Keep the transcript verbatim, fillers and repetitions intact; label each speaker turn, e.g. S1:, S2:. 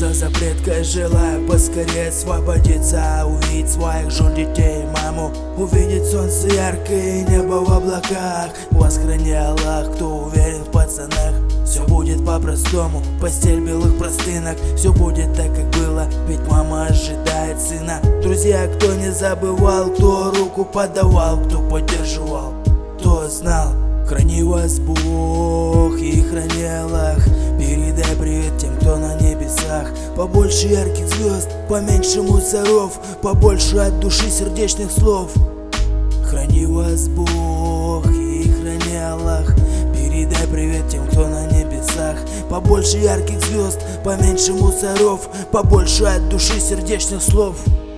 S1: за запреткой, желаю поскорее освободиться, увидеть своих жен, детей, маму, увидеть солнце яркое и небо в облаках. Вас храни Аллах, кто уверен в пацанах. Все будет по-простому, постель белых простынок. Все будет так, как было, ведь мама ожидает сына. Друзья, кто не забывал, кто руку подавал, кто поддерживал, кто знал. Храни вас Бог и храни Аллах. Передай привет тем, кто на небесах. Побольше ярких звезд, поменьше мусоров, побольше от души сердечных слов. Храни вас Бог и храни Аллах. Передай привет тем, кто на небесах. Побольше ярких звезд, поменьше мусоров, побольше от души сердечных слов.